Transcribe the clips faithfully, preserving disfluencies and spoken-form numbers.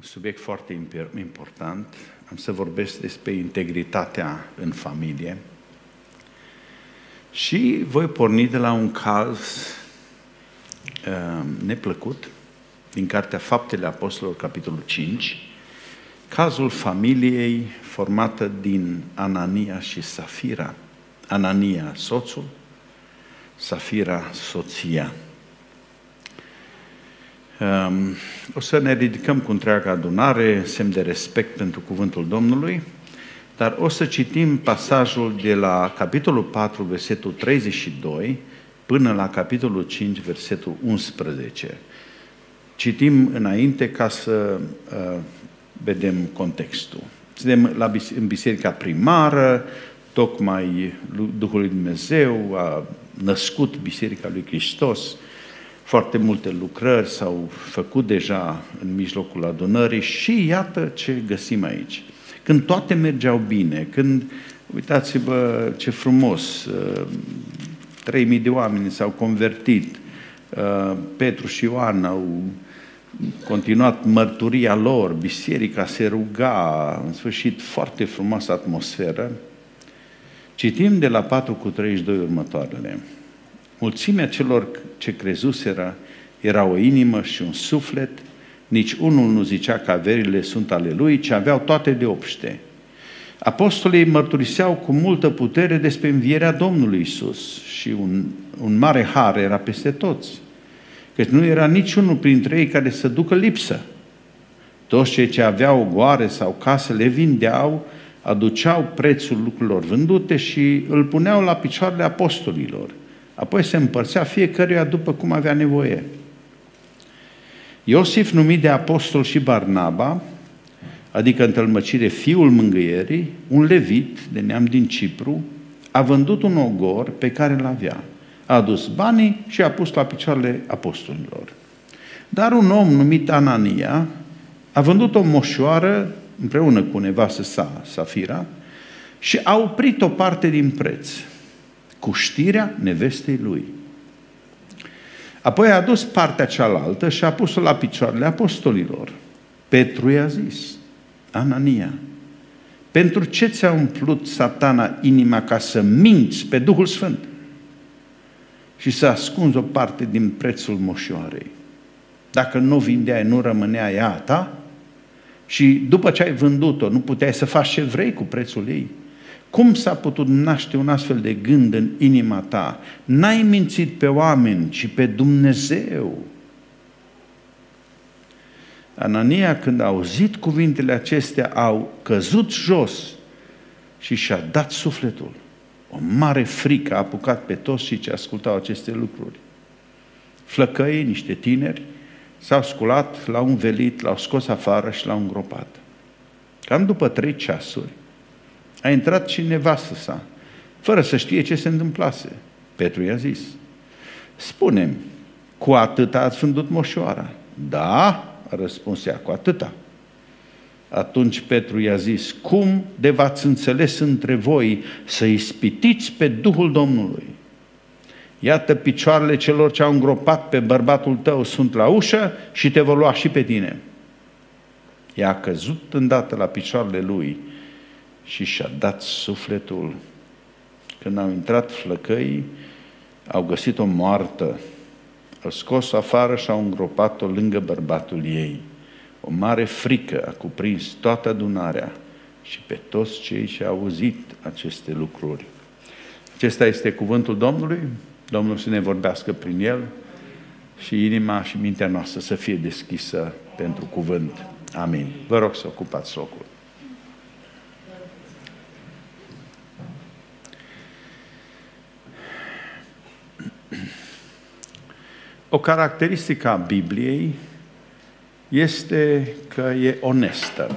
subiect foarte important. Am să vorbesc despre integritatea în familie. Și voi porni de la un caz uh, neplăcut din Cartea Faptele Apostolilor, capitolul cinci, cazul familiei formată din Anania și Safira. Anania, soțul, Safira, soția. Um, o să ne ridicăm cu întreaga adunare, semn de respect pentru cuvântul Domnului, dar o să citim pasajul de la capitolul patru, versetul treizeci și doi, până la capitolul cinci, versetul unsprezece. Citim înainte ca să uh, vedem contextul. Suntem la, în biserica primară, tocmai Duhul lui Dumnezeu a născut Biserica lui Hristos. Foarte multe lucrări s-au făcut deja în mijlocul adunării și iată ce găsim aici. Când toate mergeau bine, când, uitați-vă ce frumos, trei mii de oameni s-au convertit, Petru și Ioan au continuat mărturia lor, biserica se ruga, în sfârșit foarte frumoasă atmosferă. Citim de la patru cu treizeci și doi următoarele. Mulțimea celor ce crezuseră era o inimă și un suflet, nici unul nu zicea că averile sunt ale lui, ci aveau toate de obște. Apostolii mărturiseau cu multă putere despre învierea Domnului Iisus și un, un mare har era peste toți, căci nu era niciunul printre ei care să ducă lipsă. Toți cei ce aveau goare sau case le vindeau, aduceau prețul lucrurilor vândute și îl puneau la picioarele apostolilor. Apoi se împărțea fiecăruia după cum avea nevoie. Iosif, numit de apostol și Barnaba, adică în tălmăcire fiul mângâierii, un levit de neam din Cipru, a vândut un ogor pe care îl avea. A adus banii și a pus la picioarele apostolilor. Dar un om numit Anania a vândut o moșoară împreună cu nevastă sa, Safira, și a oprit o parte din preț, cu știrea nevestei lui. Apoi a adus partea cealaltă și a pus-o la picioarele apostolilor. Petru i-a zis: Anania, pentru ce ți-a umplut Satana inima ca să minți pe Duhul Sfânt și să ascunzi o parte din prețul moșoarei? Dacă nu vindeai, nu rămânea ea a ta? Și după ce ai vândut-o, nu puteai să faci ce vrei cu prețul ei? Cum s-a putut naște un astfel de gând în inima ta? N-ai mințit pe oameni, ci pe Dumnezeu. Anania, când a auzit cuvintele acestea, au căzut jos și și-a dat sufletul. O mare frică a apucat pe toți cei ce ascultau aceste lucruri. Flăcăii, niște tineri, s-au sculat, l-au învelit, l-au scos afară și l-au îngropat. Cam după trei ceasuri, a intrat și nevastă sa, fără să știe ce se întâmplase. Petru i-a zis: spune-mi, cu atâta ați vândut moșoara? Da, a răspuns ea, cu atâta. Atunci Petru i-a zis: cum de v-ați înțeles între voi să ispitiți pe Duhul Domnului? Iată, picioarele celor ce au îngropat pe bărbatul tău sunt la ușă și te vor lua și pe tine. Ea a căzut îndată la picioarele lui și și-a dat sufletul. Când au intrat flăcăii, au găsit-o moartă, au scos-o afară și au îngropat-o lângă bărbatul ei. O mare frică a cuprins toată adunarea și pe toți cei ce au auzit aceste lucruri. Acesta este cuvântul Domnului. Domnul să ne vorbească prin el și inima și mintea noastră să fie deschisă pentru cuvânt. Amin. Vă rog să ocupați locul. O caracteristică a Bibliei este că e onestă.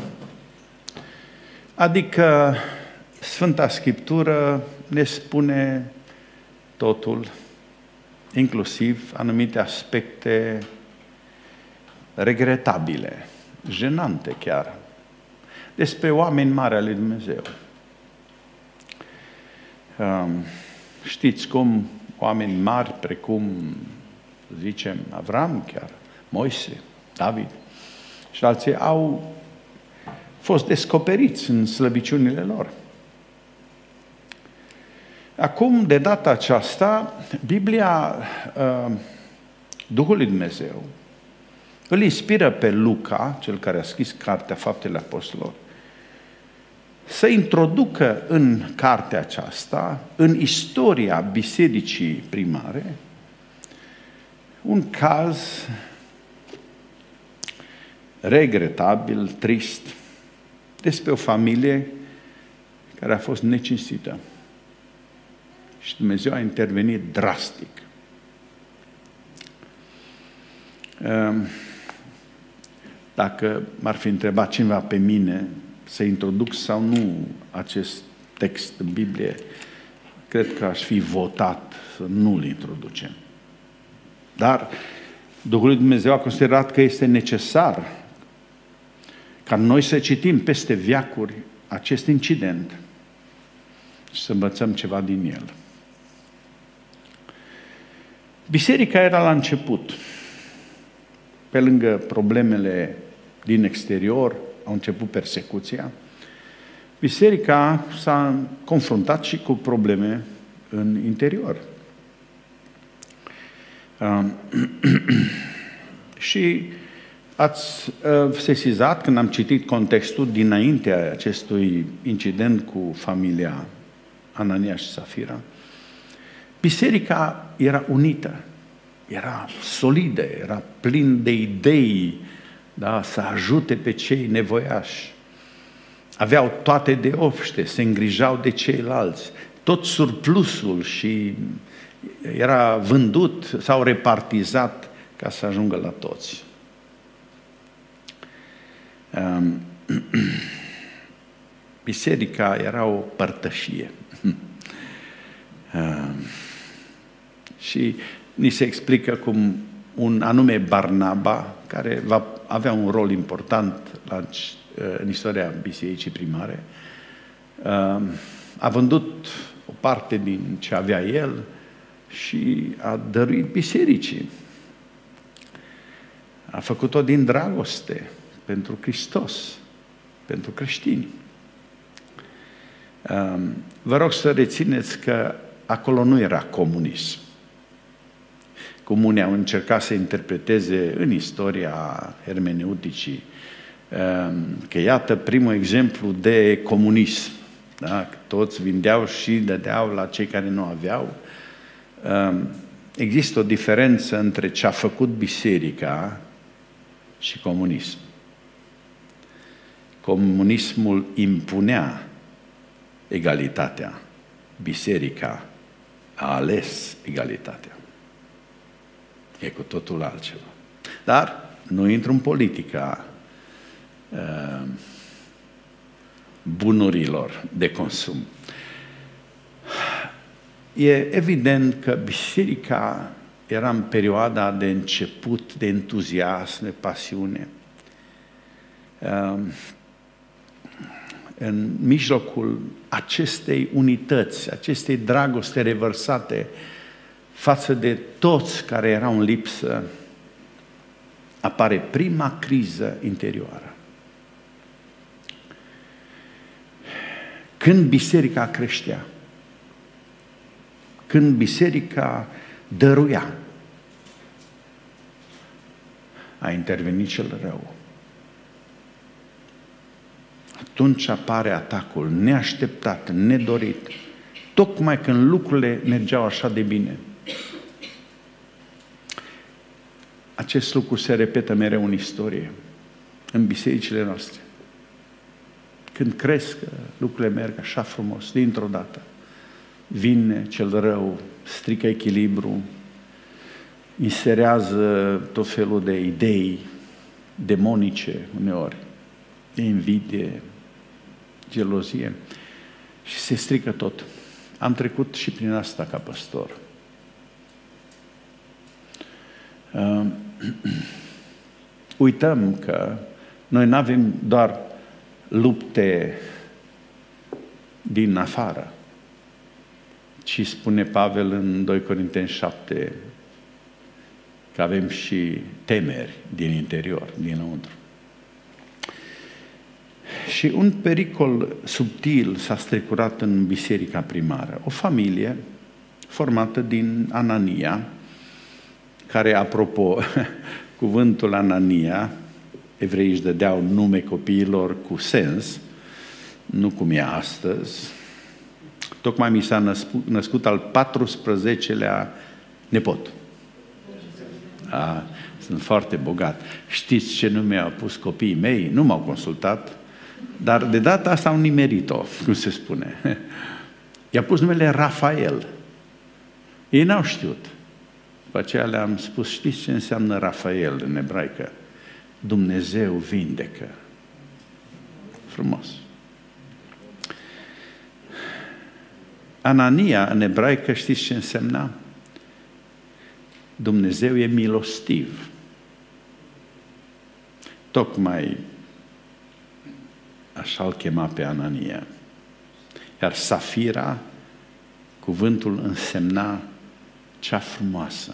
Adică Sfânta Scriptură ne spune totul, inclusiv anumite aspecte regretabile, jenante chiar, despre oameni mari ale lui Dumnezeu. Știți cum oameni mari precum, zicem, Avram chiar, Moise, David Și alții au fost descoperiți în slăbiciunile lor. Acum, de data aceasta, Biblia, Duhul lui Dumnezeu, îl inspiră pe Luca, cel care a scris cartea Faptele Apostolilor, să introducă în cartea aceasta, în istoria bisericii primare, un caz regretabil, trist, despre o familie care a fost necinstită. Și Dumnezeu a intervenit drastic. Dacă m-ar fi întrebat cineva pe mine să introduc sau nu acest text în Biblie, cred că aș fi votat să nu-l introducem. Dar Duhul lui Dumnezeu a considerat că este necesar ca noi să citim peste veacuri acest incident și să învățăm ceva din el. Biserica era la început. Pe lângă problemele din exterior, au început persecuția. Biserica s-a confruntat și cu probleme în interior. Uh, și ați uh, sesizat, când am citit contextul dinaintea acestui incident cu familia Anania și Safira, biserica era unită, era solidă, era plin de idei, da, să ajute pe cei nevoiași. Aveau toate de obște, se îngrijau de ceilalți. Tot surplusul și era vândut sau repartizat ca să ajungă la toți. Biserica era o părtășie. Și ni se explică cum un anume Barnaba, care va avea un rol important la, în istoria bisericii primare, a vândut o parte din ce avea el și a dăruit bisericii. A făcut-o din dragoste pentru Hristos, pentru creștini. Vă rog să rețineți că acolo nu era comunism, cum unii au încercat să interpreteze în istoria hermeneuticii, că iată primul exemplu de comunism. Da? Toți vindeau și dădeau la cei care nu aveau. Există o diferență între ce a făcut biserica și comunism. Comunismul impunea egalitatea. Biserica a ales egalitatea. E cu totul altceva. Dar nu intru în politica uh, bunurilor de consum. E evident că biserica era în perioada de început, de entuziasm, de pasiune. Uh, în mijlocul acestei unități, acestei dragoste revărsate față de toți care erau în lipsă, apare prima criză interioară. Când biserica creștea, când biserica dăruia, a intervenit cel rău. Atunci apare atacul neașteptat, nedorit, tocmai când lucrurile mergeau așa de bine. Acest lucru se repetă mereu în istorie, în bisericile noastre. Când crezi că lucrurile merg așa frumos, dintr-o dată, vine cel rău, strică echilibru, inserează tot felul de idei demonice uneori, de invidie, gelozie și se strică tot. Am trecut și prin asta ca păstor. Uh, uităm că noi nu avem doar lupte din afară, ci spune Pavel în doi Corinteni șapte că avem și temeri din interior, dinăuntru. Și un pericol subtil s-a strecurat în biserica primară. O familie formată din Anania, care, apropo, cuvântul Anania, evreii își dădeau nume copiilor cu sens, nu cum e astăzi. Tocmai mi s-a născut, născut al patrusprezecelea nepot. A, sunt foarte bogat. Știți ce nume au pus copiii mei? Nu m-au consultat, dar de data asta au nimerit-o, cum se spune. I-a pus numele Rafael. Ei n-au știut. După aceea le-am spus, știți ce înseamnă Rafael în ebraică? Dumnezeu vindecă. Frumos. Anania în ebraică știți ce însemna? Dumnezeu e milostiv. Tocmai așa îl chema pe Anania. Iar Safira, cuvântul însemna cea frumoasă.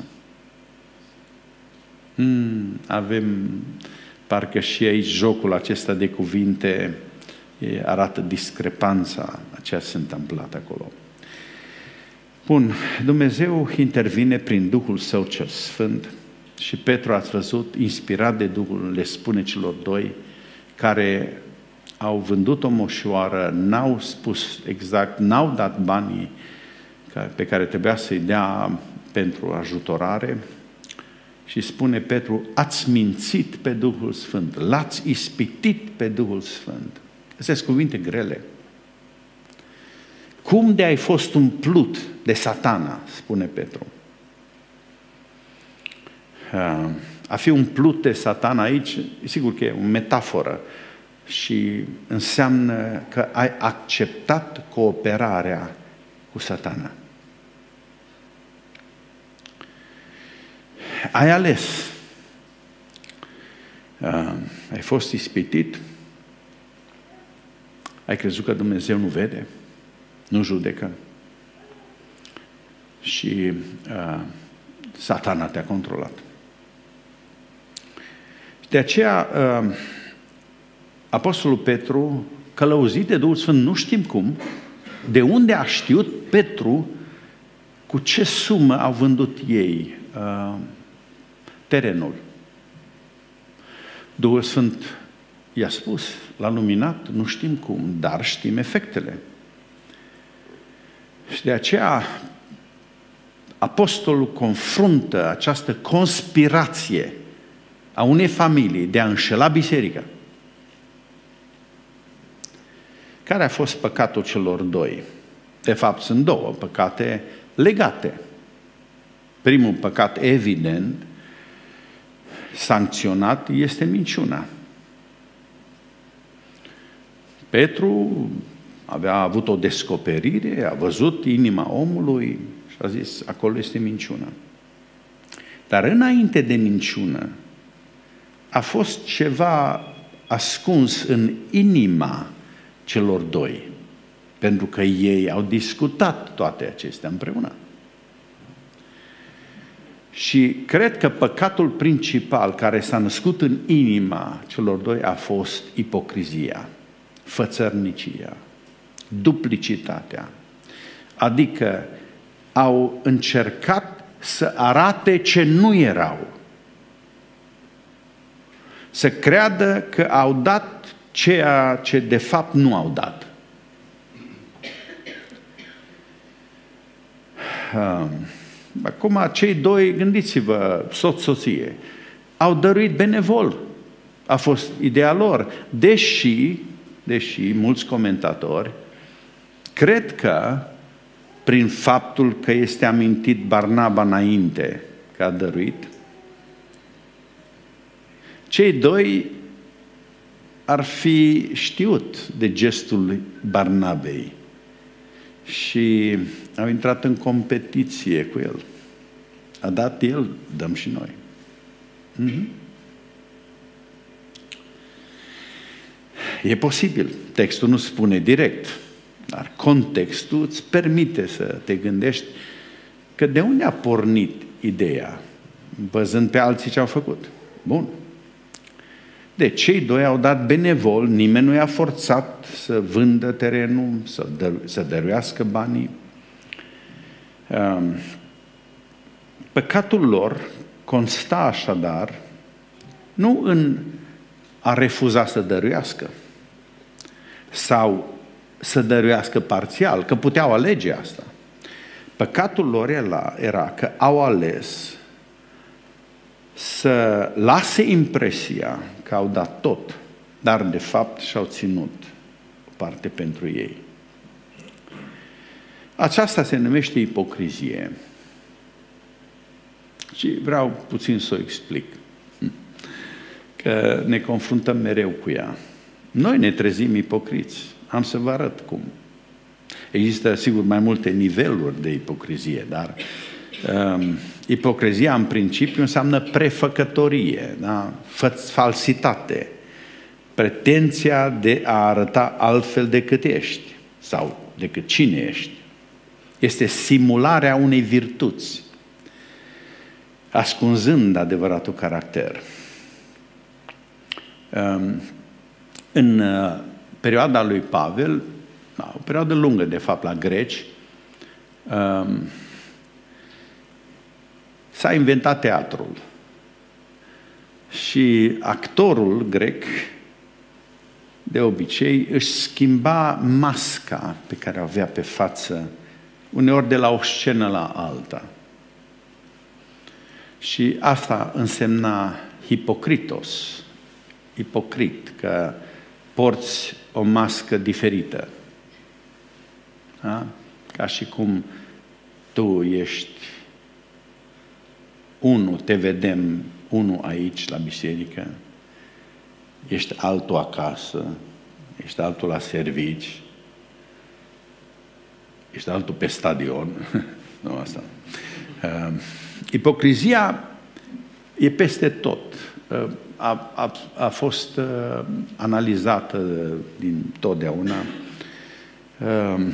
Mm, avem parcă și aici jocul acesta de cuvinte e, arată discrepanța a ce s-a întâmplat acolo. Bun, Dumnezeu intervine prin Duhul Său cel Sfânt și Petru, ați văzut, inspirat de Duhul, le spune celor doi care au vândut o moșoară, n-au spus exact, n-au dat banii pe care trebuia să-i dea pentru ajutorare și spune Petru, ați mințit pe Duhul Sfânt, l-ați ispitit pe Duhul Sfânt. Astea sunt cuvinte grele. Cum de ai fost umplut de Satana, spune Petru. A fi umplut de Satana aici, sigur că e o metaforă și înseamnă că ai acceptat cooperarea cu Satana. Ai ales. Ai fost ispitit. Ai crezut că Dumnezeu nu vede, nu judecă. Și uh, Satana te-a controlat. De aceea, uh, Apostolul Petru, călăuzit de Duhul Sfânt, nu știm cum, de unde a știut Petru cu ce sumă au vândut ei uh, terenul. Duhul Sfânt i-a spus, l-a luminat, nu știm cum, dar știm efectele. Și de aceea Apostolul confruntă această conspirație a unei familii de a înșela biserica. Care a fost păcatul celor doi? De fapt, sunt două păcate legate. Primul păcat evident, sancționat, este minciuna. Petru avea avut o descoperire, a văzut inima omului și a zis, acolo este minciuna. Dar înainte de minciună, a fost ceva ascuns în inima celor doi, pentru că ei au discutat toate acestea împreună. Și cred că păcatul principal care s-a născut în inima celor doi a fost ipocrizia, fățărnicia, duplicitatea. Adică au încercat să arate ce nu erau. Să creadă că au dat ceea ce de fapt nu au dat. Acum, cei doi, gândiți-vă, soț-soție, au dăruit benevol. A fost ideea lor. Deși, deși mulți comentatori cred că prin faptul că este amintit Barnaba înainte că a dăruit, cei doi ar fi știut de gestul Barnabei și au intrat în competiție cu el. A dat el, dăm și noi. Mm-hmm. E posibil. Textul nu spune direct, dar contextul îți permite să te gândești că de unde a pornit ideea, văzând pe alții ce au făcut. Bun. De cei doi au dat benevol, nimeni nu i-a forțat să vândă terenul, să, dă, să dăruiască banii. Păcatul lor consta așadar nu în a refuza să dăruiască sau să dăruiască parțial, că puteau alege asta. Păcatul lor era, era că au ales să lase impresia că au dat tot, dar de fapt și-au ținut o parte pentru ei. Aceasta se numește ipocrizie. Și vreau puțin să o explic. Că ne confruntăm mereu cu ea. Noi ne trezim ipocriți. Am să vă arăt cum. Există, sigur, mai multe niveluri de ipocrizie, dar um, ipocrizia, în principiu, înseamnă prefăcătorie, da? Falsitate, pretenția de a arăta altfel decât ești sau decât cine ești. Este simularea unei virtuți, ascunzând adevăratul caracter. Um, în uh, perioada lui Pavel, da, o perioadă lungă, de fapt, la greci, um, s-a inventat teatrul. Și actorul grec, de obicei, își schimba masca pe care o avea pe față, uneori de la o scenă la alta. Și asta însemna hipocritos, ipocrit, că porți o mască diferită. Da? Ca și cum tu ești unul, te vedem unul aici la biserică, ești altul acasă, ești altul la servici, ești altul pe stadion. Nu asta. Uh, ipocrizia e peste tot. Uh, a, a, a fost uh, analizată din totdeauna. Uh,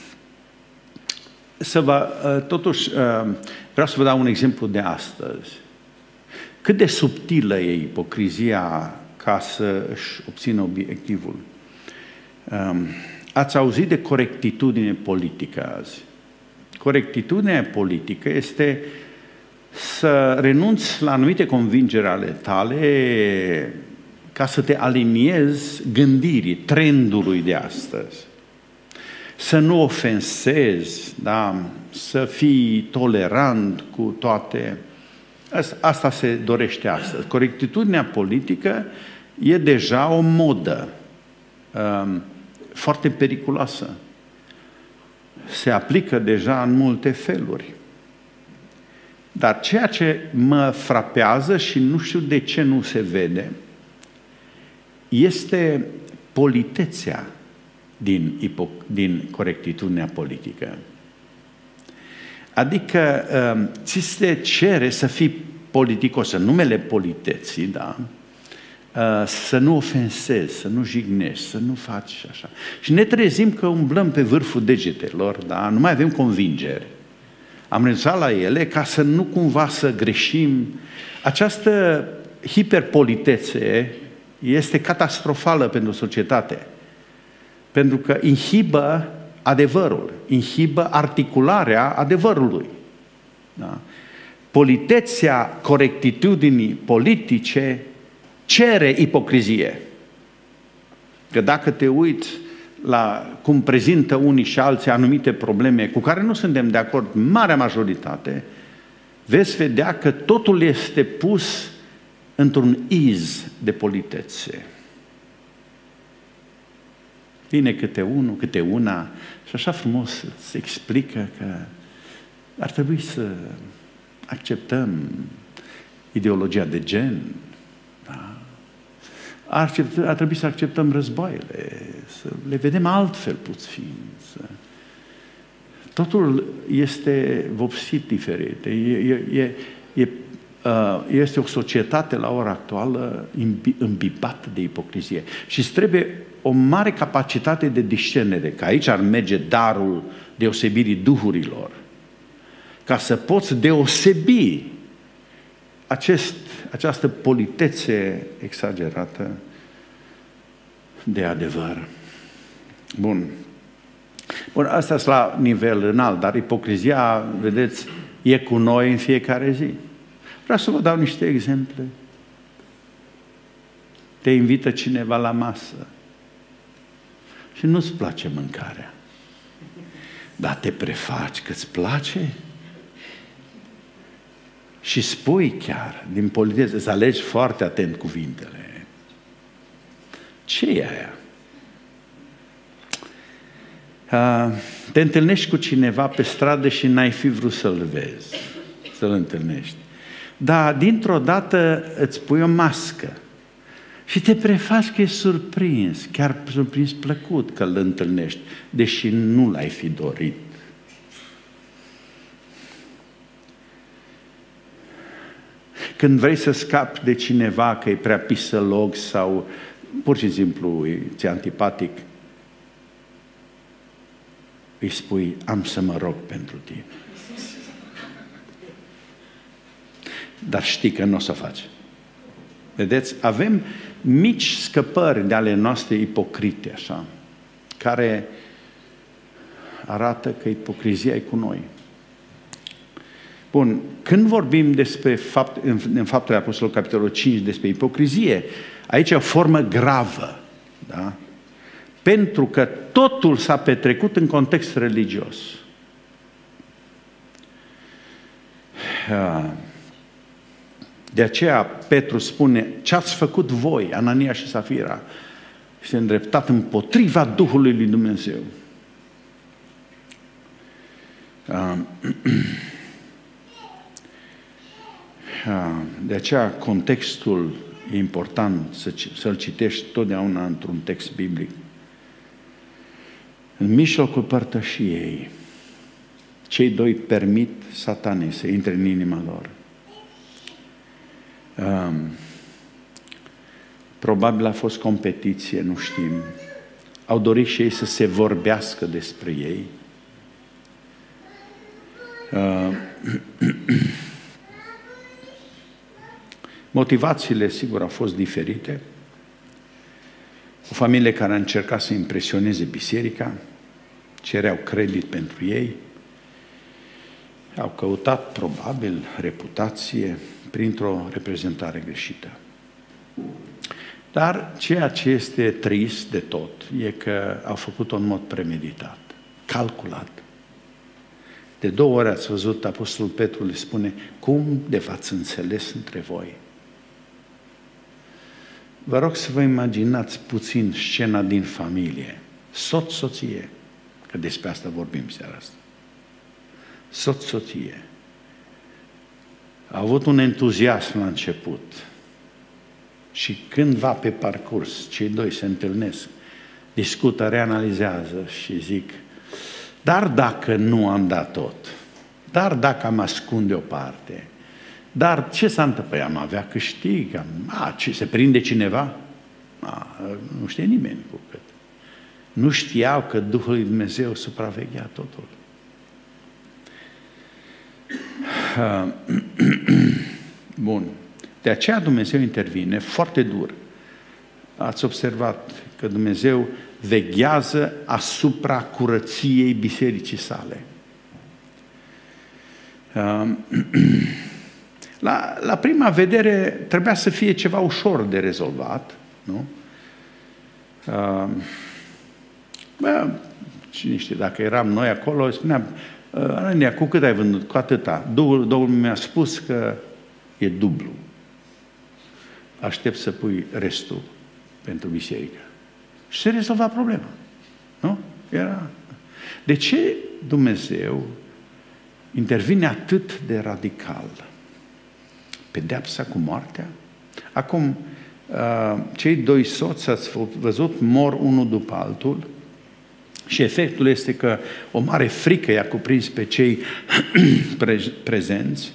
să vă, uh, totuși, uh, vreau să vă dau un exemplu de astăzi. Cât de subtilă e ipocrizia ca să își obțină obiectivul. Uh, ați auzit de corectitudine politică azi. Corectitudinea politică este să renunți la anumite convingeri ale tale ca să te aliniezi gândirii, trendului de astăzi. Să nu ofensezi, da? Să fii tolerant cu toate. Asta se dorește astăzi. Corectitudinea politică e deja o modă um, foarte periculoasă. Se aplică deja în multe feluri. Dar ceea ce mă frapează și nu știu de ce nu se vede, este politețea din, ipo- din corectitudinea politică. Adică ți se cere să fii politicos, în numele politeții, da? Să nu ofensezi, să nu jignești, să nu faci așa. Și ne trezim că umblăm pe vârful degetelor, da? Nu mai avem convingeri. Am renunțat la ele ca să nu cumva să greșim. Această hiperpolitețe este catastrofală pentru societate, pentru că inhibă adevărul, inhibă articularea adevărului. Da? Politețea corectitudinii politice cere ipocrizie. Că dacă te uiți la cum prezintă unii și alții anumite probleme cu care nu suntem de acord, marea majoritate, veți vedea că totul este pus într-un iz de politețe. Vine câte unul, câte una și așa frumos îți explică că ar trebui să acceptăm ideologia de gen, da? Ar, ar trebui să acceptăm războaiele, să le vedem altfel puțin. Să... Totul este vopsit diferit. E, e, e, este o societate la ora actuală îmbibată de ipocrizie. Și îți trebuie o mare capacitate de discernere, că aici ar merge darul deosebirii duhurilor, ca să poți deosebi acest această politețe exagerată de adevăr. Bun. Bun, asta e la nivel înalt, dar ipocrizia, vedeți, e cu noi în fiecare zi. Vreau să vă dau niște exemple. Te invită cineva la masă și nu-ți place mâncarea, dar te prefaci că îți place și spui chiar, din politețe, să alegi foarte atent cuvintele. Ce e aia? Te întâlnești cu cineva pe stradă și n-ai fi vrut să-l vezi, să-l întâlnești. Dar dintr-o dată îți pui o mască și te prefaci că e surprins, chiar surprins plăcut că îl întâlnești, deși nu l-ai fi dorit. Când vrei să scapi de cineva că e prea pisălog sau pur și simplu ți-e antipatic, îi spui, am să mă rog pentru tine. Dar știi că nu o să faci. Vedeți? Avem mici scăpări de ale noastre ipocrite, așa, care arată că ipocrizia e cu noi. Bun, când vorbim despre fapt, în, în Faptele Apostolului, capitolul cinci, despre ipocrizie, aici e o formă gravă, da? Pentru că totul s-a petrecut în context religios. De aceea Petru spune, ce ați făcut voi, Anania și Safira? Și îndreptat împotriva Duhului lui Dumnezeu. De aceea contextul e important să-l citești totdeauna într-un text biblic. În mijlocul părtășiei, cei doi permit Satanei să intre în inima lor. Um, probabil a fost competiție, nu știm. Au dorit și ei să se vorbească despre ei. Uh, motivațiile, sigur, au fost diferite. O familie care a încercat să impresioneze biserica, cereau credit pentru ei, au căutat, probabil, reputație printr-o reprezentare greșită. Dar ceea ce este trist de tot e că au făcut-o în mod premeditat, calculat. De două ori ați văzut, Apostolul Petru le spune, cum de v-ați înțeles între voi? Vă rog să vă imaginați puțin scena din familie. Soț-soție, că despre asta vorbim seara asta. Soț-soție. A avut un entuziasm la început și cândva pe parcurs cei doi se întâlnesc, discută, reanalizează și zic, dar dacă nu am dat tot, dar dacă am ascunde o parte, dar ce s-a întâmplat? Păi am avea câștig, am... A, ce, se prinde cineva? A, nu știe nimeni cu cât. Nu știau că Duhul lui Dumnezeu supraveghea totul. Bun. De aceea Dumnezeu intervine foarte dur. Ați observat că Dumnezeu veghează asupra curăției bisericii sale. La, la prima vedere trebuia să fie ceva ușor de rezolvat, nu? Bă, cine știe, dacă eram noi acolo, spuneam, Anania, cu cât ai vândut? Cu atâta. Domnul mi-a spus că e dublu. Aștept să pui restul pentru biserică. Și se rezolva problema. Nu? Era... De ce Dumnezeu intervine atât de radical? Pedeapsa cu moartea? Acum, cei doi soți, ați văzut, mor unul după altul și efectul este că o mare frică i-a cuprins pe cei prezenți.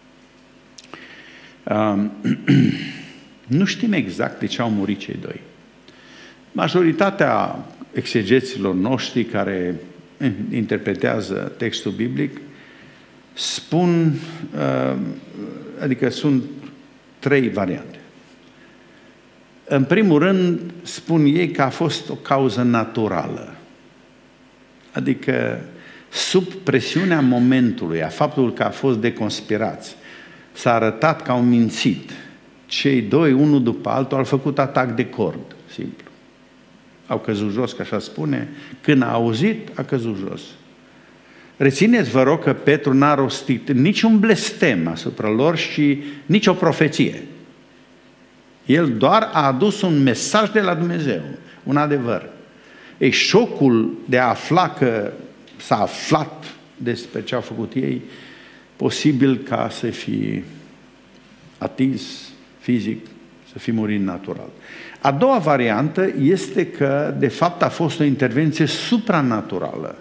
Nu știm exact de ce au murit cei doi. Majoritatea exegeților noștri care interpretează textul biblic spun, adică sunt trei variante. În primul rând, spun ei că a fost o cauză naturală. Adică, sub presiunea momentului, a faptului că a fost deconspirați, s-a arătat că au mințit. Cei doi, unul după altul, au făcut atac de cord, simplu. Au căzut jos, că așa spune. Când a auzit, a căzut jos. Rețineți, vă rog, că Petru n-a rostit niciun blestem asupra lor și nici o profeție. El doar a adus un mesaj de la Dumnezeu, un adevăr. E șocul de a afla că s-a aflat despre ce au făcut ei, posibil ca să fi atins fizic, să fi murit natural. A doua variantă este că, de fapt, a fost o intervenție supranaturală.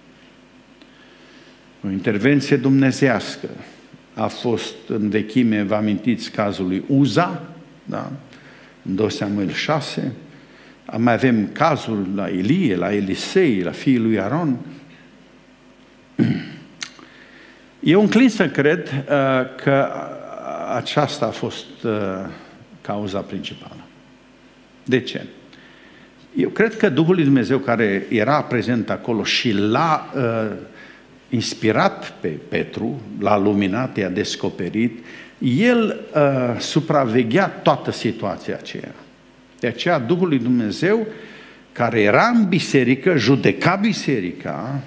O intervenție dumnezeiască. A fost în vechime, vă amintiți cazul lui Uza, da? În doi Samuel șase. Mai avem cazul la Elie, la Elisei, la fiii lui Aron. Eu înclin să cred uh, că aceasta a fost uh, cauza principală. De ce? Eu cred că Duhul lui Dumnezeu care era prezent acolo și l-a uh, inspirat pe Petru, l-a luminat, i-a descoperit, el uh, supraveghea toată situația aceea. De aceea Duhul lui Dumnezeu, care era în biserică, judeca biserica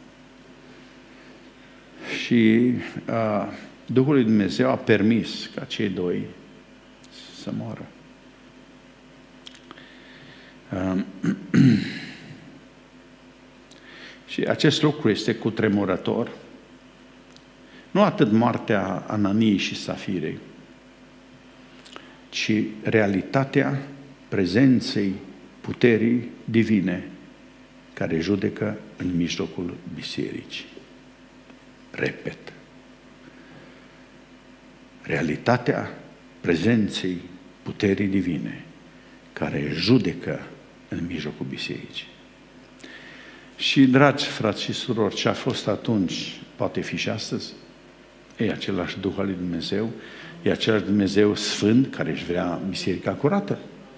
și uh, Duhul lui Dumnezeu a permis ca cei doi să moară. Uh, și acest lucru este cutremurător. Nu atât moartea Ananiei și Safirei, ci realitatea prezenței puterii divine care judecă în mijlocul bisericii. Repet. Realitatea prezenței puterii divine care judecă în mijlocul bisericii. Și, dragi frați și surori, ce a fost atunci poate fi și astăzi. E același Duh al lui Dumnezeu, e același Dumnezeu Sfânt care își vrea biserica curată.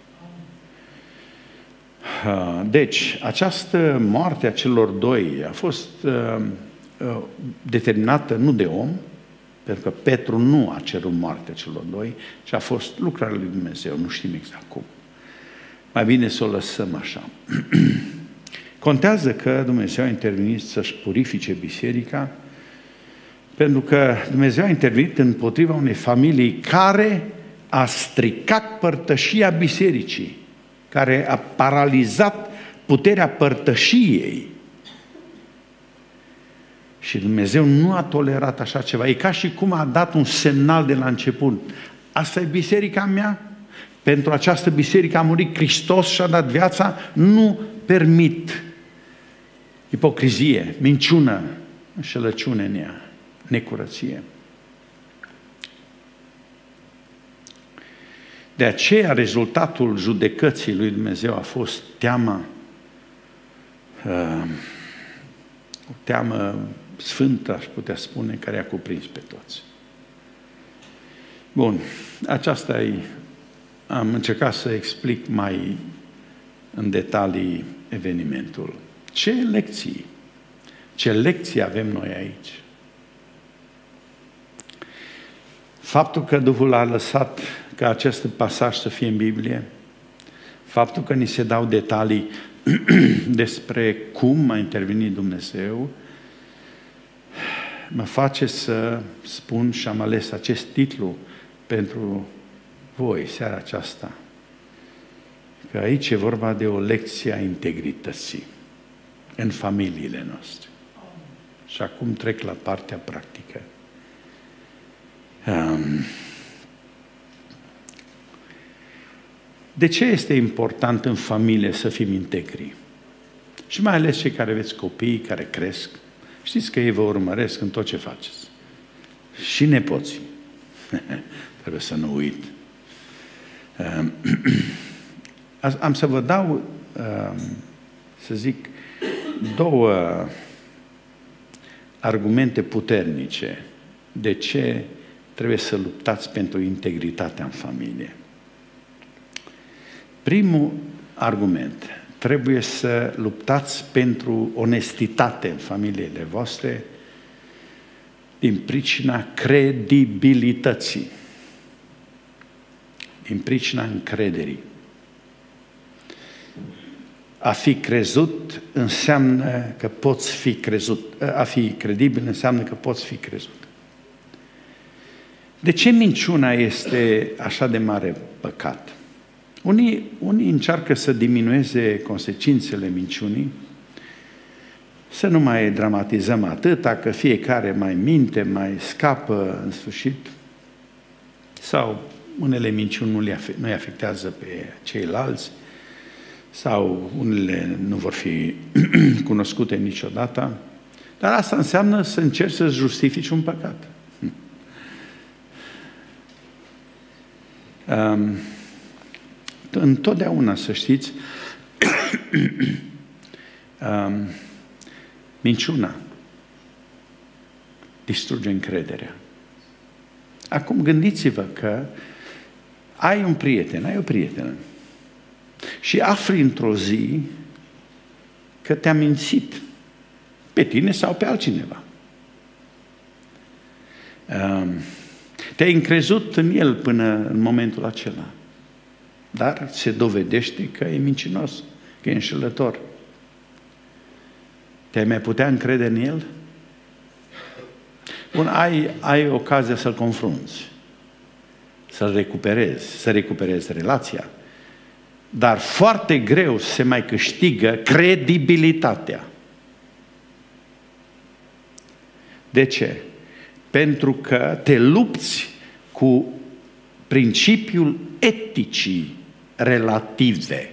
Deci, această moarte a celor doi a fost uh, uh, determinată nu de om, pentru că Petru nu a cerut moartea celor doi, ci a fost lucrarea lui Dumnezeu, nu știm exact cum. Mai bine să o lăsăm așa. Contează că Dumnezeu a intervenit să-și purifice biserica, pentru că Dumnezeu a intervenit împotriva unei familii care a stricat părtășia bisericii, care a paralizat puterea părtășiei. Și Dumnezeu nu a tolerat așa ceva. E ca și cum a dat un semnal de la început. Asta e biserica mea? Pentru această biserică a murit Hristos și a dat viața? Nu permit ipocrizie, minciună, înșelăciune în ea, necurăție. De aceea rezultatul judecății lui Dumnezeu a fost teama, uh, o teamă sfântă, aș putea spune, care a cuprins pe toți. Bun, aceasta e, am încercat să explic mai în detalii evenimentul. Ce lecții, ce lecții avem noi aici? Faptul că Duhul a lăsat ca acest pasaj să fie în Biblie, faptul că ni se dau detalii despre cum a intervenit Dumnezeu, mă face să spun și am ales acest titlu pentru voi seara aceasta. Că aici e vorba de o lecție a integrității în familiile noastre. Și acum trec la partea practică. Um, de ce este important în familie să fim integri? Și mai ales cei care aveți copii, care cresc. Știți că ei vă urmăresc în tot ce faceți. Și nepoții. Trebuie să nu uit. Um, am să vă dau, um, să zic, două argumente puternice de ce trebuie să luptați pentru integritatea în familie. Primul argument, trebuie să luptați pentru onestitate în familiile voastre din pricina credibilității, din pricina încrederii. A fi crezut înseamnă că poți fi crezut. A fi credibil înseamnă că poți fi crezut. De ce minciuna este așa de mare păcat? Unii, unii încearcă să diminueze consecințele minciunii, să nu mai dramatizăm atâta, că fiecare mai minte, mai scapă în sfârșit, sau unele minciuni nu îi afectează pe ceilalți, sau unele nu vor fi cunoscute niciodată, dar asta înseamnă să încerci să justifici un păcat. Um, întotdeauna, să știți, um, minciuna distruge încrederea. Acum gândiți-vă că ai un prieten, ai o prietenă și afli într-o zi că te-a mințit pe tine sau pe altcineva. Um, te-ai încrezut în el până în momentul acela, dar se dovedește că e mincinos, că e înșelător. Te-ai mai putea încrede în el? Bun, ai, ai ocazia să-l confrunți, să-l recuperezi, să recuperezi relația, dar foarte greu se mai câștigă credibilitatea. De ce? Pentru că te lupți cu principiul eticii relative.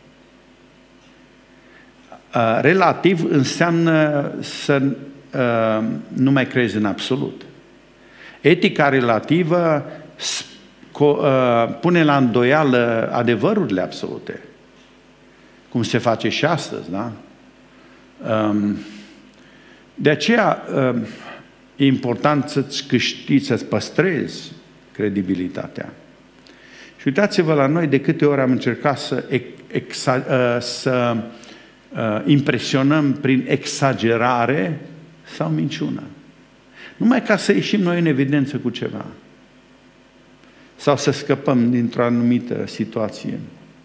Relativ înseamnă să nu mai crezi în absolut. Etica relativă pune la îndoială adevărurile absolute, cum se face și astăzi, da? De aceea e important să-ți câștigi, să-ți păstrezi credibilitatea. Și uitați-vă la noi de câte ori am încercat să, exa, să impresionăm prin exagerare sau minciună. Numai ca să ieșim noi în evidență cu ceva. Sau să scăpăm dintr-o anumită situație.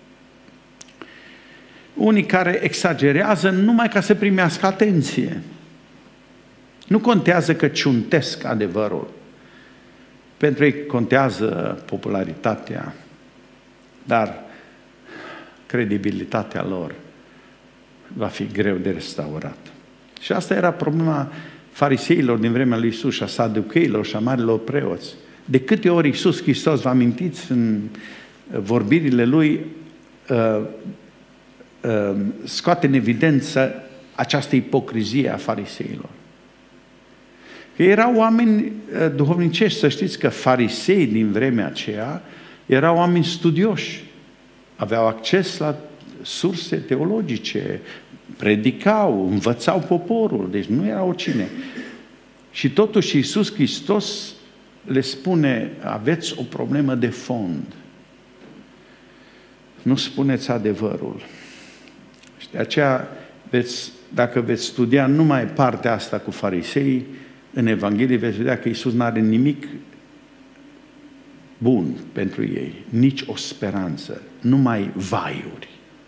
Unii care exagerează numai ca să primească atenție. Nu contează că ciuntesc adevărul. Pentru ei contează popularitatea, dar credibilitatea lor va fi greu de restaurat. Și asta era problema fariseilor din vremea lui Iisus și a saducheilor și a marilor preoți. De câte ori Iisus Hristos, vă amintiți în vorbirile Lui, uh, uh, scoate în evidență această ipocrizie a fariseilor. Că erau oameni uh, duhovnicești, să știți că farisei din vremea aceea erau oameni studioși, aveau acces la surse teologice, predicau, învățau poporul, deci nu era oricine. Și totuși Iisus Hristos le spune, aveți o problemă de fond. Nu spuneți adevărul. Și de aceea, veți, dacă veți studia numai partea asta cu farisei, în Evanghelie veți vedea că Iisus nu are nimic bun pentru ei, nici o speranță, numai vaiuri.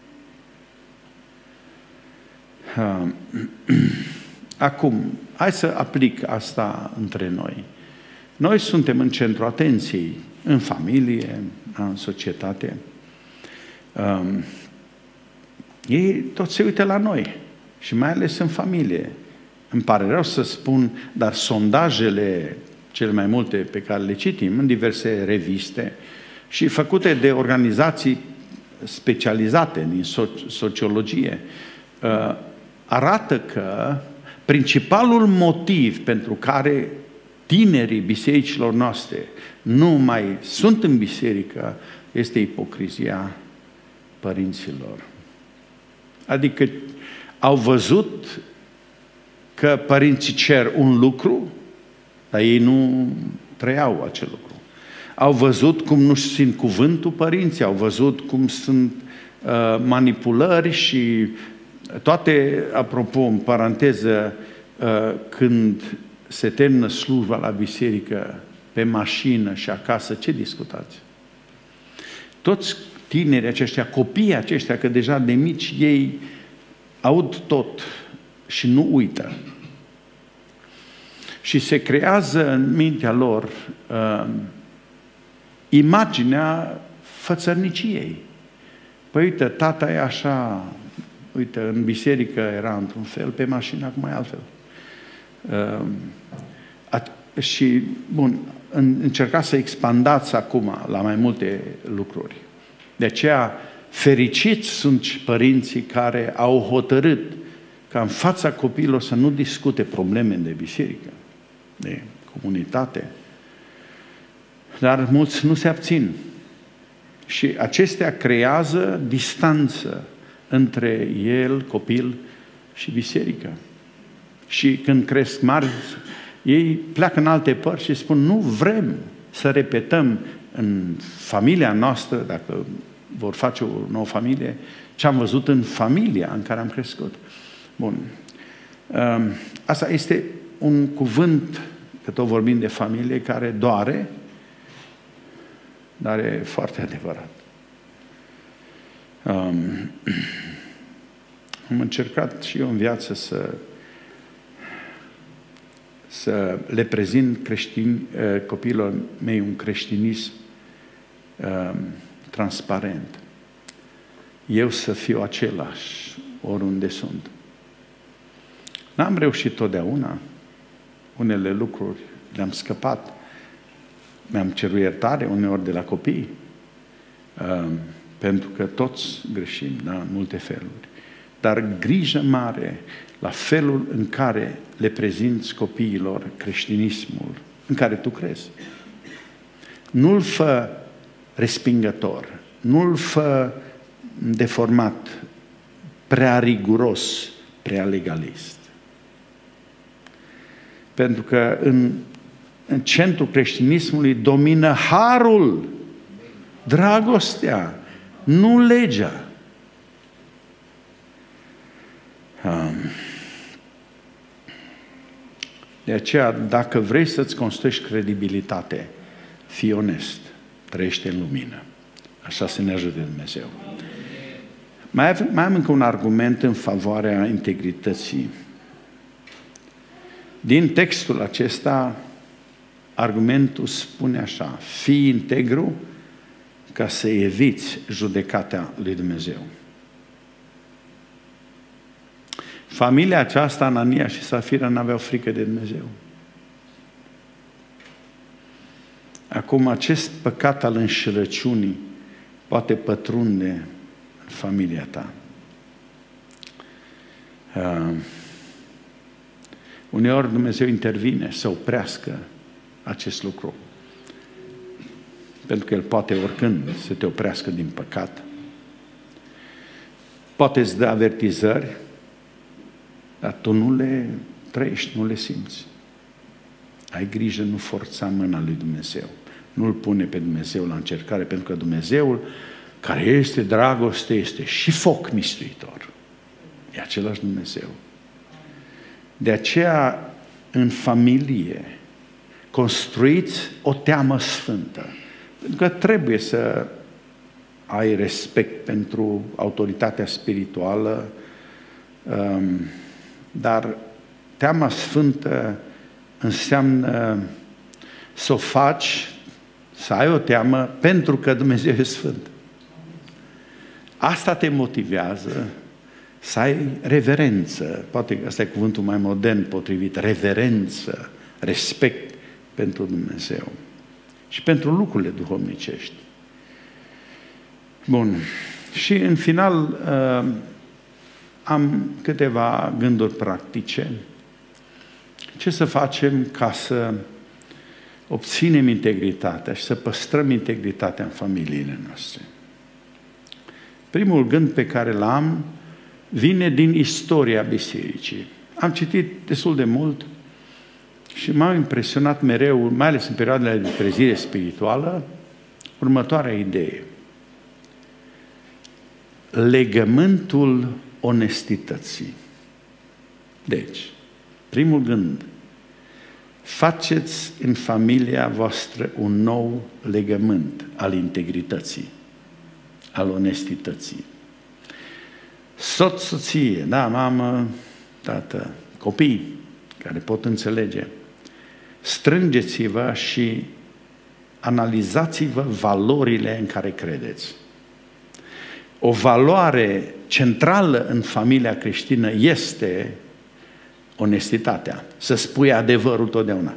Acum, hai să aplic asta între noi. Noi suntem în centrul atenției, în familie, în societate. Um, ei tot se uită la noi și mai ales în familie. Îmi pare rău să spun, dar sondajele cele mai multe pe care le citim în diverse reviste și făcute de organizații specializate din soci- sociologie uh, arată că principalul motiv pentru care tinerii bisericilor noastre nu mai sunt în biserică este ipocrizia părinților. Adică au văzut că părinții cer un lucru, dar ei nu trăiau acel lucru. Au văzut cum nu simt cuvântul părinții, au văzut cum sunt uh, manipulări și toate, apropo, în paranteză, uh, când se termină slujba la biserică, pe mașină și acasă, ce discutați? Toți tinerii aceștia, copiii aceștia, că deja de mici ei aud tot și nu uită. Și se creează în mintea lor uh, imaginea fățărniciei. Păi uite, tata e așa, uite, în biserică era într-un fel, pe mașină acum e altfel. Uh, a, și, bun, în, încercați să expandați acum la mai multe lucruri. De aceea, fericiți sunt părinții care au hotărât ca în fața copiilor să nu discute probleme de biserică, de comunitate. Dar mulți nu se abțin. Și acestea creează distanță între el, copil, și biserică. Și când cresc mari, ei pleacă în alte părți și spun, nu vrem să repetăm în familia noastră, dacă vor face o nouă familie, ce am văzut în familia în care am crescut. Bun. Asta este un cuvânt, că tot vorbim de familie, care doare, dar e foarte adevărat. Um, am încercat și eu în viață să să le prezint creștini, copiilor mei un creștinism um, transparent. Eu să fiu același oriunde sunt. N-am reușit totdeauna. Unele lucruri le-am scăpat. Mi-am cerut iertare uneori de la copii. Um, pentru că toți greșim, da, în multe feluri. Dar grijă mare la felul în care le prezinți copiilor creștinismul în care tu crezi. Nu-l fă respingător, nu-l fă deformat, prea riguros, prea legalist. Pentru că în, în centrul creștinismului domină harul, dragostea, nu legea. Um, de aceea, dacă vrei să-ți construiești credibilitate, fii onest, trăiește în lumină. Așa să ne ajute Dumnezeu. Mai am, mai am încă un argument în favoarea integrității. Din textul acesta, argumentul spune așa, fii integru ca să eviți judecata lui Dumnezeu. Familia aceasta, Anania și Safira, n-aveau frică de Dumnezeu. Acum, acest păcat al înșelăciunii poate pătrunde în familia ta. Uh, uneori Dumnezeu intervine să oprească acest lucru. Pentru că El poate oricând să te oprească din păcat. Poate îți dă avertizări, dar tu nu le trăiești, nu le simți. Ai grijă, nu forța mâna lui Dumnezeu. Nu-L pune pe Dumnezeu la încercare, pentru că Dumnezeul, care este dragoste, este și foc mistuitor. E același Dumnezeu. De aceea, în familie, construiți o teamă sfântă. Pentru că trebuie să ai respect pentru autoritatea spirituală, dar teama sfântă înseamnă să o faci, să ai o teamă pentru că Dumnezeu e sfânt. Asta te motivează să ai reverență, poate că ăsta e cuvântul mai modern potrivit, reverență, respect pentru Dumnezeu și pentru lucrurile duhovnicești. Bun. Și în final uh, am câteva gânduri practice. Ce să facem ca să obținem integritatea și să păstrăm integritatea în familiile noastre? Primul gând pe care l-am vine din istoria bisericii. Am citit destul de mult Și m-au impresionat mereu, mai ales în perioadele de trezire spirituală, următoarea idee. Legământul onestității. Deci, primul gând, faceți în familia voastră un nou legământ al integrității, al onestității. Soț, soție, da, mamă, tată, copii care pot înțelege, strângeți-vă și analizați-vă valorile în care credeți. O valoare centrală în familia creștină este onestitatea, să spui adevărul totdeauna.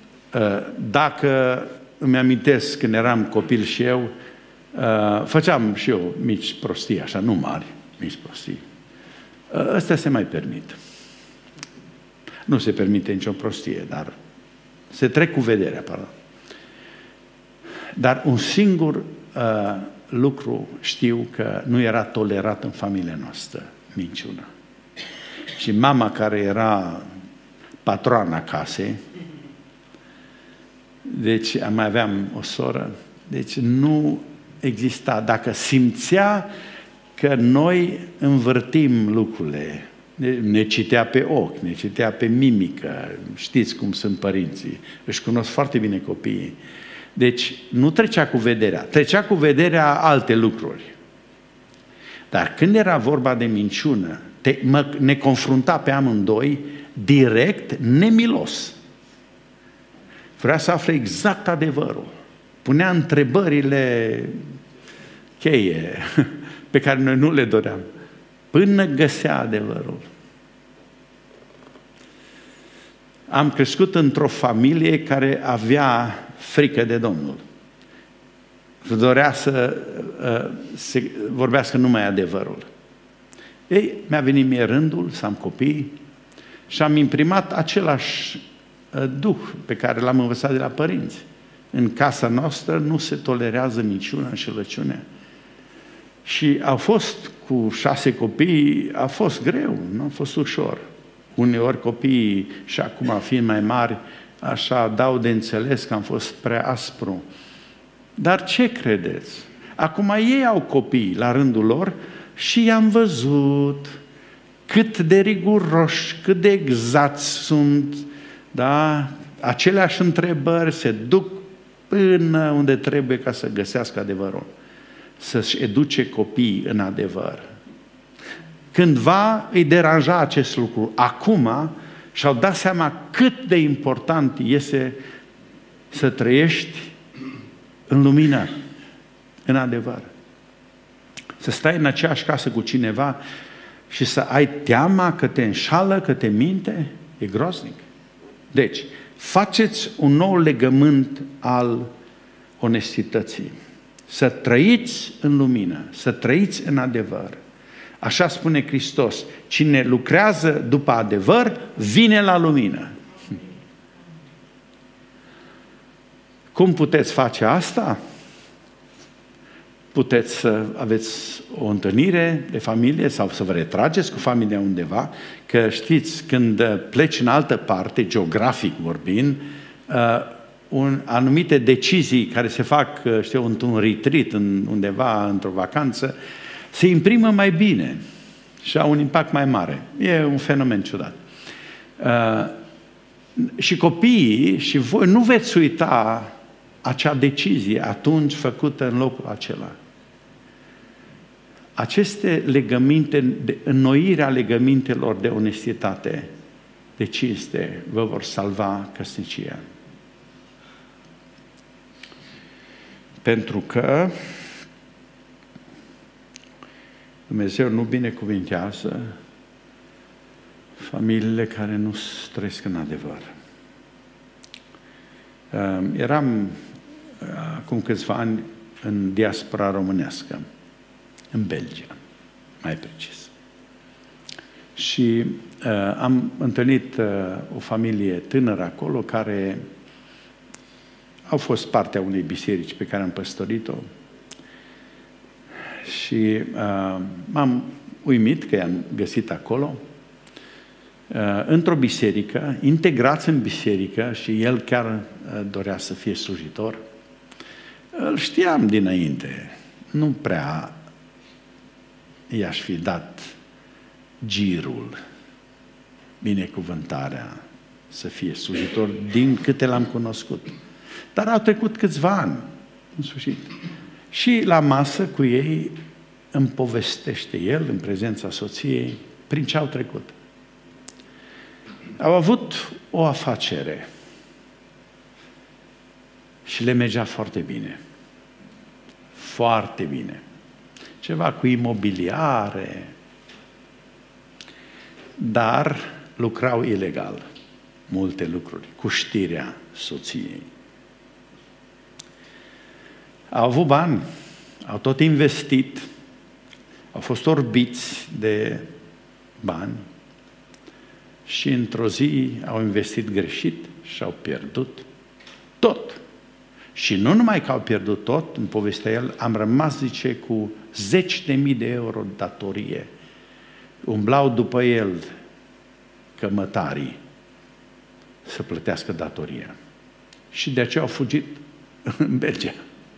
Dacă îmi amintesc când eram copil și eu, făceam și eu mici prostii, așa, nu mari, mici prostii. Astea se mai permit. Nu se permite nicio prostie, dar se trec cu vederea, pardon. Dar un singur uh, lucru știu că nu era tolerat în familia noastră, minciuna. Și mama, care era patroana casei, deci mai aveam o soră, deci nu exista. Dacă simțea că noi învârtim lucrurile, ne citea pe ochi, ne citea pe mimică, știți cum sunt părinții, își cunosc foarte bine copiii. Deci nu trecea cu vederea, trecea cu vederea alte lucruri. Dar când era vorba de minciună, te, mă, ne confrunta pe amândoi direct, nemilos. Vrea să afle exact adevărul. Punea întrebările cheie pe care noi nu le doream, până găsea adevărul. Am crescut într-o familie care avea frică de Domnul. Dorea să să vorbească numai adevărul. Ei, mi-a venit mie rândul să am copii și am imprimat același duh pe care l-am învățat de la părinți. În casa noastră nu se tolerează niciuna înșelăciune. Și au fost cu șase copii, a fost greu, nu a fost ușor. Uneori copiii, și acum fiind mai mari, așa dau de înțeles că am fost prea aspru. Dar ce credeți? Acum ei au copii la rândul lor și i-am văzut cât de riguroși, cât de exacti sunt, da? Aceleași întrebări se duc până unde trebuie ca să găsească adevărul. Să-și educe copiii în adevăr. Cândva îi deranja acest lucru. Acum și-au dat seama cât de important este să trăiești în lumină, în adevăr. Să stai în aceeași casă cu cineva și să ai teama că te înșală, că te minte, e groaznic. Deci, faceți un nou legământ al onestității. Să trăiți în lumină, să trăiți în adevăr. Așa spune Hristos, cine lucrează după adevăr, vine la lumină. Cum puteți face asta? Puteți să aveți o întâlnire de familie sau să vă retrageți cu familia undeva, că știți, când pleci în altă parte, geografic vorbind, un, anumite decizii care se fac, știu, într-un retreat, în, undeva, într-o vacanță, se imprimă mai bine și au un impact mai mare. E un fenomen ciudat. Uh, și copiii și voi nu veți uita acea decizie atunci făcută în locul acela. Aceste legăminte, de, înnoirea legămintelor de onestitate, de cinste, vă vor salva căsnicia. Pentru că Dumnezeu nu binecuvintează familiile care nu trăiesc în adevăr. Eram acum câțiva ani în diaspora românească, în Belgia, mai precis. Și uh, am întâlnit uh, o familie tânără acolo care au fost partea unei biserici pe care am păstorit-o. Și uh, m-am uimit că i-am găsit acolo. într-o biserică, integrați în biserică și el chiar dorea să fie slujitor. Îl știam dinainte, nu prea i-aș fi dat girul, binecuvântarea să fie slujitor din câte l-am cunoscut. Dar au trecut câțiva ani, în sfârșit. Și la masă cu ei îmi povestește el, în prezența soției, prin ce au trecut. Au avut o afacere și le mergea foarte bine. Foarte bine. Ceva cu imobiliare, dar lucrau ilegal. Multe lucruri, cu știrea soției. Au avut bani, au tot investit, au fost orbiți de bani și într-o zi au investit greșit și au pierdut tot. Și nu numai că au pierdut tot, în povestea el, am rămas, zice, cu zeci de mii de euro datorie. Umblau după el cămătarii să plătească datoria. Și de aceea au fugit în Belgia.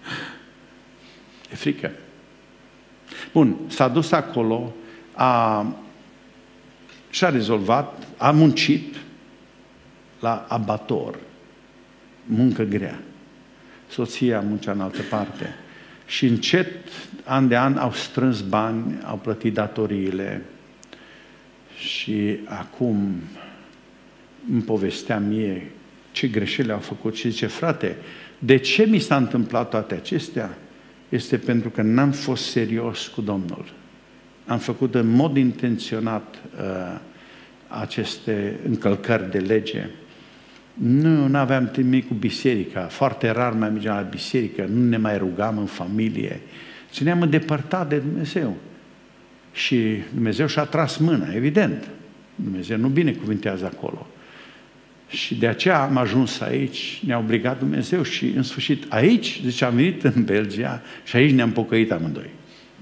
E frică. Bun, s-a dus acolo, a, și-a rezolvat, a muncit la abator. Muncă grea. Soția muncea în altă parte. Și încet, an de an, au strâns bani, au plătit datoriile. Și acum îmi povestea mie ce greșeli au făcut și zice, frate, de ce mi s-a întâmplat toate acestea? Este pentru că n-am fost serios cu Domnul. Am făcut în mod intenționat uh, aceste încălcări de lege. Nu aveam nimic cu biserica, foarte rar mai mergeam la biserică, nu ne mai rugam în familie. Țineam îndepărtat de Dumnezeu. Și Dumnezeu și-a tras mâna, evident. Dumnezeu nu binecuvintează acolo. Și de aceea am ajuns aici, ne-a obligat Dumnezeu și în sfârșit aici, zice, am venit în Belgia și aici ne-am pocăit amândoi.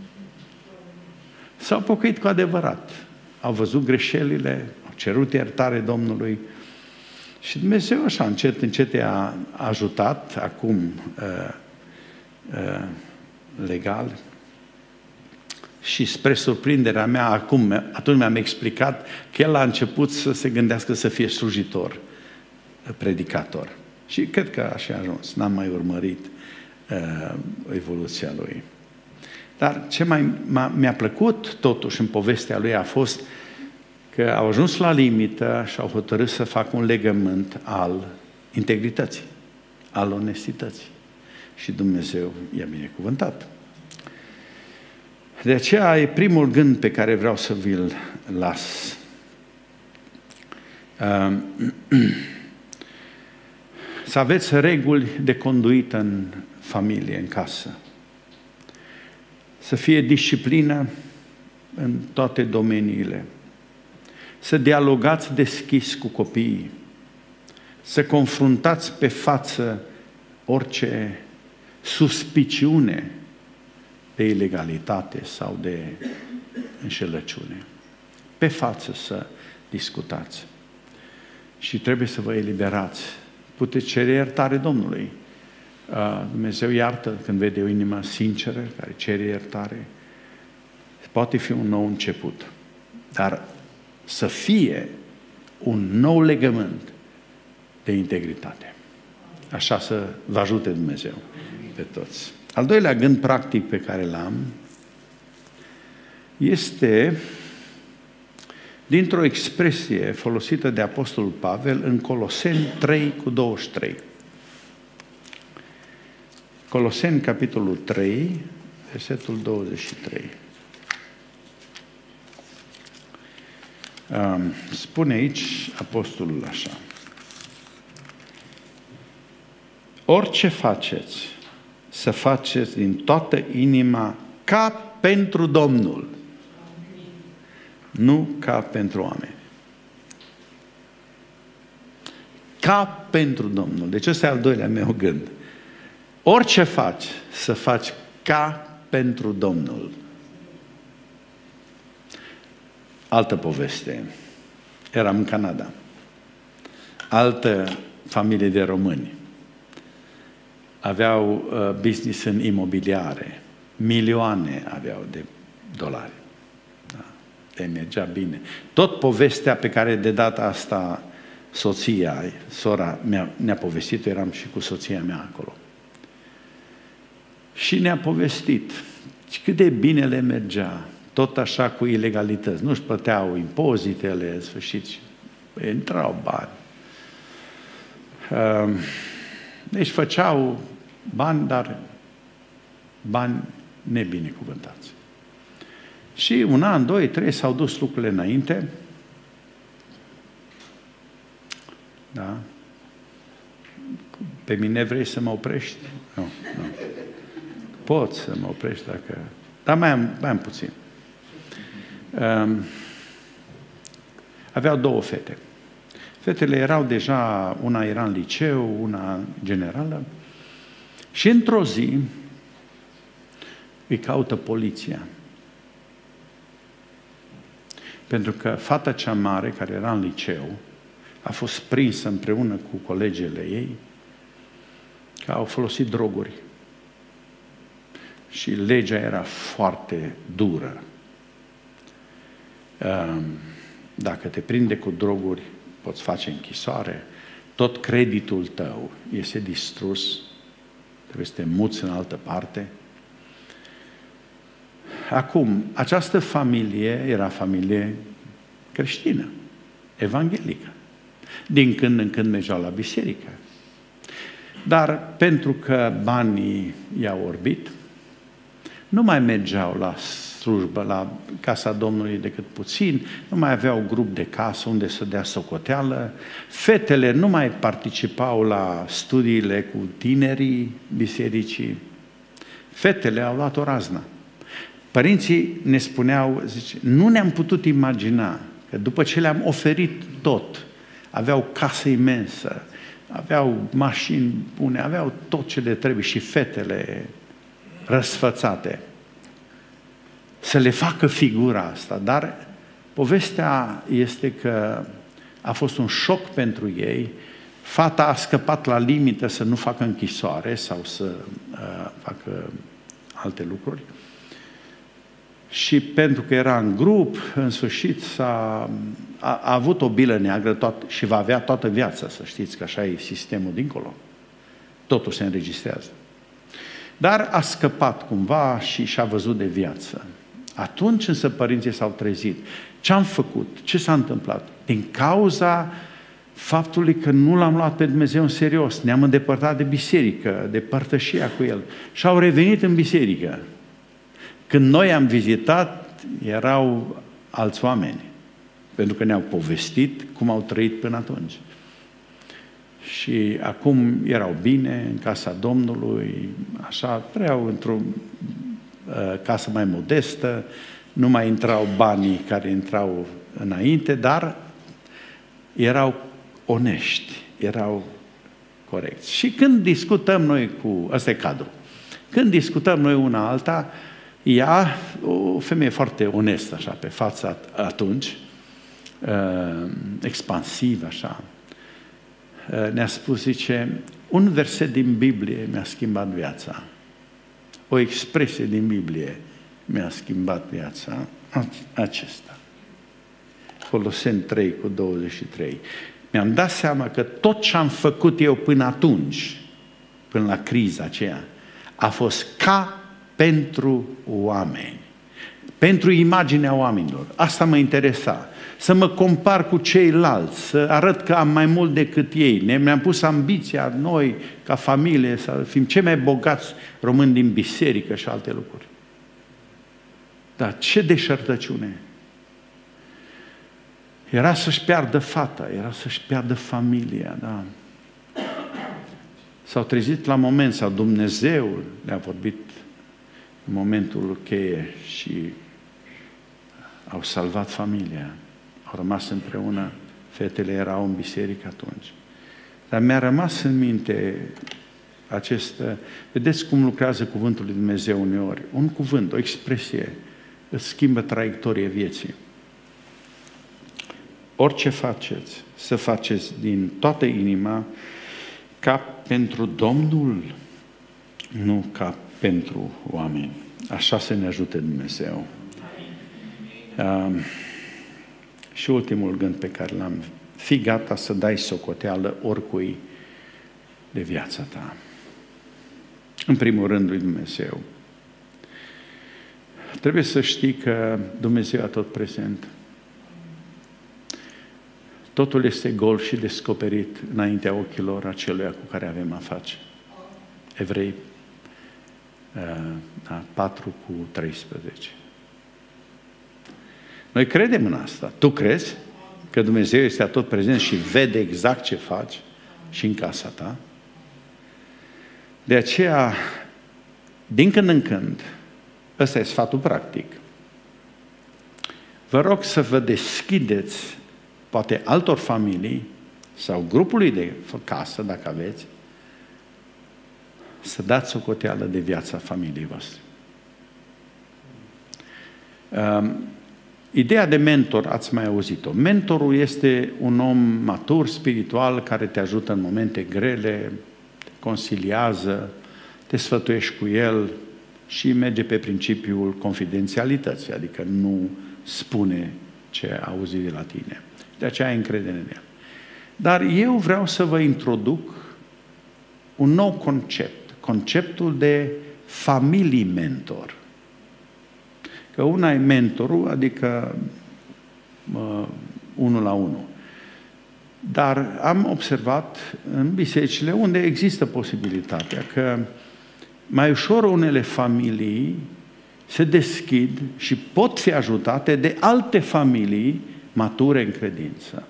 S-au pocăit cu adevărat. Au văzut greșelile, au cerut iertare Domnului și Dumnezeu așa încet, încet i-a ajutat, acum uh, uh, legal. Și spre surprinderea mea, acum, atunci mi-am explicat că el a început să se gândească să fie slujitor, predicator. Și cred că așa a ajuns, n-am mai urmărit uh, evoluția lui. Dar ce mai mi-a plăcut totuși în povestea lui a fost că au ajuns la limită și au hotărât să facă un legământ al integrității, al onestității. Și Dumnezeu i-a binecuvântat. De aceea e primul gând pe care vreau să vi-l las. Să aveți reguli de conduită în familie, în casă. Să fie disciplină în toate domeniile. Să dialogați deschis cu copiii. Să confruntați pe față orice suspiciune de ilegalitate sau de înșelăciune. Pe față să discutați. Și trebuie să vă eliberați. Puteți cere iertare Domnului. Dumnezeu iartă când vede o inimă sinceră, care cere iertare. Poate fi un nou început. Dar să fie un nou legământ de integritate. Așa să vă ajute Dumnezeu pe toți. Al doilea gând practic pe care l-am este dintr-o expresie folosită de Apostolul Pavel în Coloseni trei cu douăzeci și trei. Coloseni, capitolul trei, versetul douăzeci și trei. Spune aici Apostolul așa. Orice faceți, să faceți din toată inima ca pentru Domnul, nu ca pentru oameni. Ca pentru Domnul. Deci ăsta e al doilea meu gând. Orice faci, să faci ca pentru Domnul. Altă poveste. Eram în Canada. Altă familie de români. Aveau uh, business în imobiliare. Milioane aveau de dolari. Da. Le mergea bine. Tot povestea pe care de data asta soția, sora mea, ne-a povestit, eram și cu soția mea acolo. Și ne-a povestit cât de bine le mergea, tot așa cu ilegalități. Nu-și plăteau impozitele, în sfârșit, intrau bani. Deci făceau bani, dar bani nebinecuvântați. Și un an, doi, trei s-au dus lucrurile înainte. Da? Pe mine vrei să mă oprești? Nu, nu. Poți să mă oprești dacă... Dar mai am, mai am puțin. Um, aveau două fete. Fetele erau deja, una era în liceu, una generală. Și într-o zi îi caută poliția. Pentru că fata cea mare, care era în liceu, a fost prinsă împreună cu colegele ei că au folosit droguri. Și legea era foarte dură. Dacă te prinde cu droguri, poți face închisoare, tot creditul tău este distrus, trebuie să te muți în altă parte. Acum, această familie era familie creștină, evanghelică. Din când în când mergeau la biserică. Dar pentru că banii i-au orbit, nu mai mergeau la slujbă, la casa Domnului decât puțin, nu mai aveau grup de casă unde să dea socoteală, fetele nu mai participau la studiile cu tinerii bisericii, fetele au luat o raznă. Părinții ne spuneau, zice, nu ne-am putut imagina că după ce le-am oferit tot, aveau casă imensă, aveau mașini bune, aveau tot ce le trebuie și fetele răsfățate, să le facă figura asta. Dar povestea este că a fost un șoc pentru ei. Fata a scăpat la limită să nu facă închisoare sau să uh, facă alte lucruri. Și pentru că era în grup, în sfârșit s-a, a, a avut o bilă neagră tot, și va avea toată viața, să știți că așa e sistemul dincolo. Totul se înregistrează. Dar a scăpat cumva și și-a văzut de viață. Atunci însă părinții s-au trezit. Ce-am făcut? Ce s-a întâmplat? Din cauza faptului că nu l-am luat pe Dumnezeu în serios, ne-am îndepărtat de biserică, de părtășia cu El și au revenit în biserică. Când noi am vizitat, erau alți oameni, pentru că ne-au povestit cum au trăit până atunci. Și acum erau bine în casa Domnului, așa, trăiau într-o uh, casă mai modestă, nu mai intrau banii care intrau înainte, dar erau onești, erau corecți. Și când discutăm noi cu, ăsta e cadrul, când discutăm noi una alta, ea, o femeie foarte onestă, așa, pe față atunci, uh, expansivă, așa, uh, ne-a spus, zice, un verset din Biblie mi-a schimbat viața. O expresie din Biblie mi-a schimbat viața. Acesta. Coloseni trei cu douăzeci și trei. Mi-am dat seama că tot ce am făcut eu până atunci, până la criza aceea, a fost ca pentru oameni, pentru imaginea oamenilor. Asta mă interesa. Să mă compar cu ceilalți, să arăt că am mai mult decât ei. Ne-am pus ambiția noi, ca familie, să fim cei mai bogați români din biserică și alte lucruri. Dar ce deșertăciune! Era să-și piardă fata, era să-și piardă familia, da. S-au trezit la moment, sau Dumnezeu le-a vorbit în momentul cheie și au salvat familia. Au rămas împreună, fetele erau în biserică atunci. Dar mi-a rămas în minte acest... Vedeți cum lucrează cuvântul lui Dumnezeu uneori. Un cuvânt, o expresie, îți schimbă traiectoria vieții. orice faceți, să faceți din toată inima, ca pentru Domnul, nu ca pentru oameni. Așa să ne ajute Dumnezeu. Um, și ultimul gând pe care l-am: fii gata să dai socoteală oricui de viața ta. În primul rând lui Dumnezeu. Trebuie să știi că Dumnezeu e tot prezent. Totul este gol și descoperit înaintea ochilor aceluia cu care avem a face. Evrei da, patru cu treisprezece. Noi credem în asta. Tu crezi că Dumnezeu este atot prezent și vede exact ce faci și în casa ta? De aceea, din când în când, ăsta e sfatul practic, vă rog să vă deschideți poate altor familii sau grupului de casă, dacă aveți, să dați socoteală de viața familiei voastre. Um, ideea de mentor, ați mai auzit-o. Mentorul este un om matur, spiritual, care te ajută în momente grele, te consiliază, te sfătuiești cu el și merge pe principiul confidențialității, adică nu spune ce auzi de la tine. De aceea ai încredere în el. Dar eu vreau să vă introduc un nou concept, conceptul de familii mentor. Că una e mentorul, adică uh, unul la unul. Dar am observat în bisericile unde există posibilitatea că mai ușor unele familii se deschid și pot fi ajutate de alte familii mature în credință.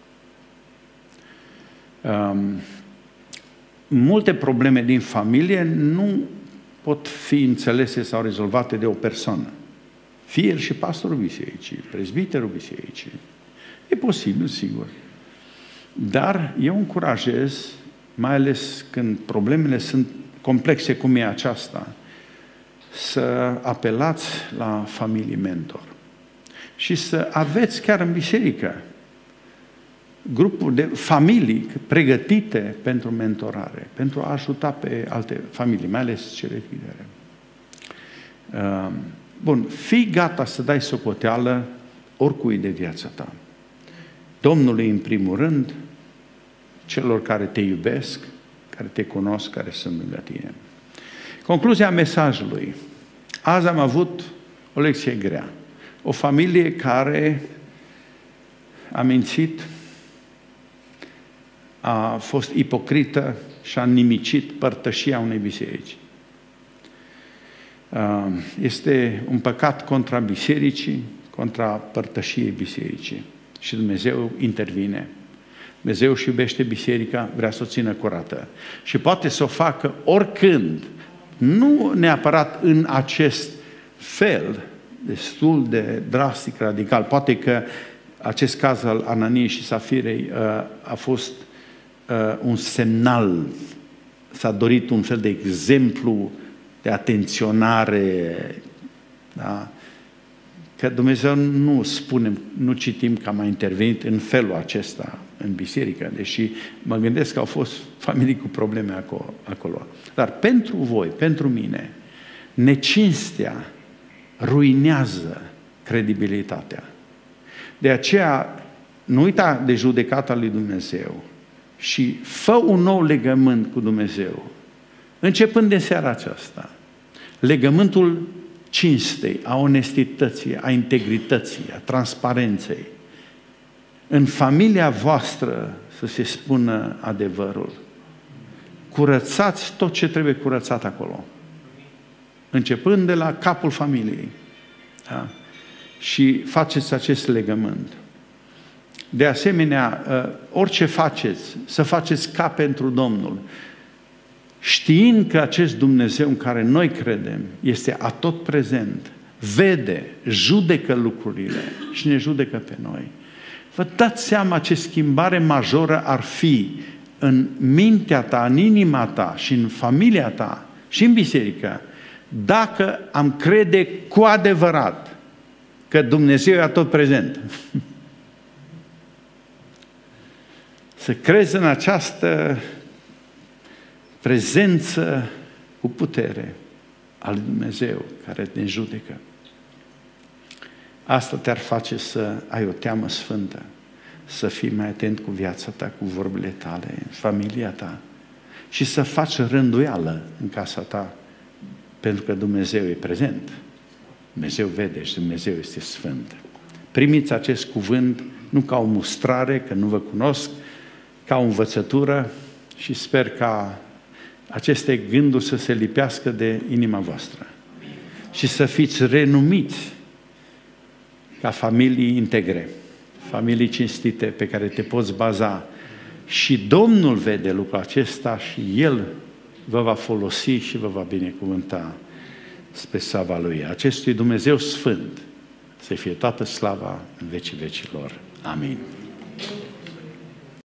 Um, multe probleme din familie nu pot fi înțelese sau rezolvate de o persoană. Fie el și pastorul bisericii, prezbiterul bisericii. E posibil, sigur. Dar eu încurajez, mai ales când problemele sunt complexe cum e aceasta, să apelați la familii mentor. Și să aveți chiar în biserică grupuri de familii pregătite pentru mentorare, pentru a ajuta pe alte familii, mai ales cele tinere. Bun, fii gata să dai socoteală oricui de viața ta. Domnului în primul rând, celor care te iubesc, care te cunosc, care sunt lângă tine. Concluzia mesajului. Azi am avut o lecție grea. O familie care a mințit, a fost ipocrită și a nimicit părtășia unei biserici. Este un păcat contra bisericii, contra părtășiei bisericii. Și Dumnezeu intervine. Dumnezeu își iubește biserica, vrea să o țină curată. Și poate să o facă oricând, nu neapărat în acest fel, destul de drastic, radical. Poate că acest caz al Ananiei și Safirei uh, a fost uh, un semnal, s-a dorit un fel de exemplu de atenționare, da? Că Dumnezeu nu spune, nu citim că a mai intervenit în felul acesta în biserică, deși mă gândesc că au fost familii cu probleme acolo. acolo. Dar pentru voi, pentru mine, necinstea ruinează credibilitatea. De aceea, nu uita de judecata lui Dumnezeu și fă un nou legământ cu Dumnezeu. Începând de seara aceasta, legământul cinstei, a onestității, a integrității, a transparenței. În familia voastră să se spună adevărul. Curățați tot ce trebuie curățat acolo. Începând de la capul familiei. Da? Și faceți acest legământ. De asemenea, orice faceți, să faceți ca pentru Domnul. Știind că acest Dumnezeu în care noi credem este atot prezent, vede, judecă lucrurile și ne judecă pe noi. Vă dați seama ce schimbare majoră ar fi în mintea ta, în inima ta și în familia ta și în biserică, dacă am crede cu adevărat că Dumnezeu e atot prezent. Să crezi în această prezență cu putere al lui Dumnezeu care ne judecă. Asta te-ar face să ai o teamă sfântă, să fii mai atent cu viața ta, cu vorbile tale, în familia ta și să faci rânduială în casa ta, pentru că Dumnezeu e prezent. Dumnezeu vede și Dumnezeu este sfânt. Primiți acest cuvânt nu ca o mustrare, că nu vă cunosc, ca o învățătură și sper ca aceste gânduri să se lipească de inima voastră și să fiți renumiți ca familii integre, familii cinstite pe care te poți baza. Și Domnul vede lucrul acesta și El vă va folosi și vă va binecuvânta spre slava Lui. Acestui Dumnezeu Sfânt să fie toată slava în vecii vecilor. Amin.